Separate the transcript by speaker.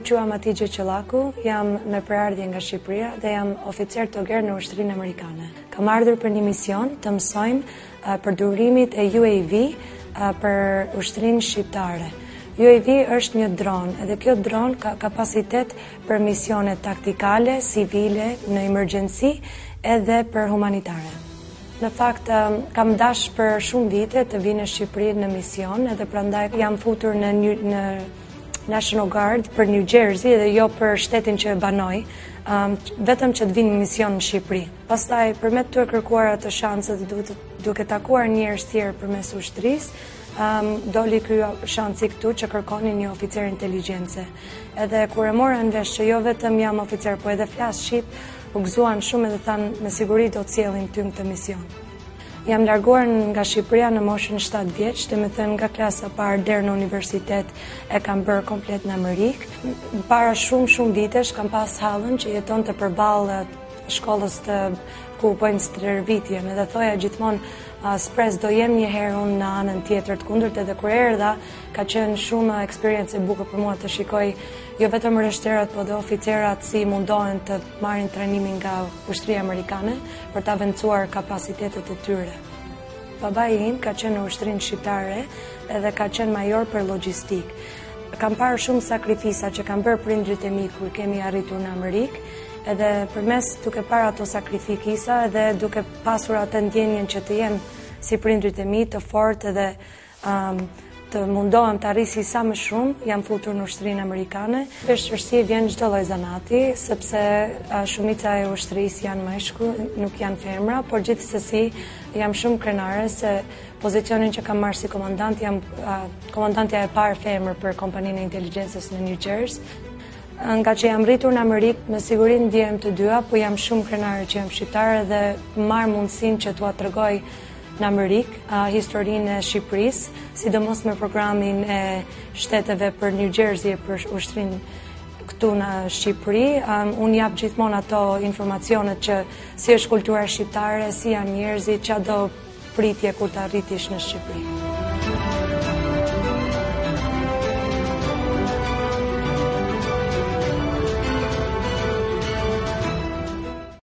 Speaker 1: quam Hatice Qellaku, jam me përardhje nga Shqipëria dhe jam oficer toger në Ushtrinë Amerikane. Kam ardhur për një mision të mësojmë përdurimit e UAV për Ushtrinë Shqiptare. UAV është një dron, edhe kjo dron ka kapacitet për misione taktikale, civile, në emergjency edhe për humanitare. Në fakt, kam dash për shumë vite të vi në Shqipëri në mision, edhe prandaj jam futur në National Guard për New Jersey dhe jo për shtetin që e banoj, vetëm që të vinë në mision në Shqipëri. Pastaj, përmet të kërkuar atë shanset duke takuar njerëz tjerë përmes ushtrisë, doli ky shansi këtu që kërkoni një oficer inteligjense. Edhe kur e mora në vesh që jo vetëm jam oficer, po edhe flas shqip, u gëzuan shumë edhe thanë me siguri do të sjellin ty në këtë mision. Jam larguar nga Shqipëria në moshën 7 vjeç, të me thënë nga klasa parë deri në universitet e kam bërë komplet në Amerikë. Para shumë vitesh kam pas hallën që jeton të përballë shkollës ku bëjnë stërvitjen, edhe thoja gjithmonë spres do jem një herë unë në anën tjetër të kundërt, edhe kur erdha ka qenë shumë eksperiencë e bukur për mua të shikoj jo vetëm rreshterat, po dhe oficerat si mundohen të marrin trajnimin nga ushtria amerikane për të avancuar kapacitetet e tyre. Babai im ka qenë në Ushtrinë Shqiptare edhe ka qenë major për logjistik. Kam parë shumë sakrifisa që kanë bërë prindrit e mi kur kemi arritur në Amerikë, edhe përmes duke parë ato sakrifikisa edhe duke pasur atë ndjenjen që të jem si prindrit e mi të fortë edhe të mundohem të arrisi sa më shumë, jam futur në Ushtrinë Amerikane. Vështirësi vjen çdo lloj zanati, sepse shumica e ushtrisë janë meshkuj, nuk janë femra, por gjithsesi jam shumë krenare se pozicionin që kam marrë si komandant, jam komandantja e parë femër për kompaninë e inteligjencës në New Jersey. Nga që jam rritur në Amerikë, me siguri ndjehem të dyja, po jam shumë krenare që jam shqiptare dhe marr mundësinë që t'ua tregoj në Amerikë historinë e Shqipërisë, sidomos me programin e shteteve për New Jersey e për ushtrinë këtu në Shqipëri. Unë jap gjithmonë ato informacionet që si është kultura shqiptare, si janë njerëzit, çado pritje kur të arritish në Shqipëri.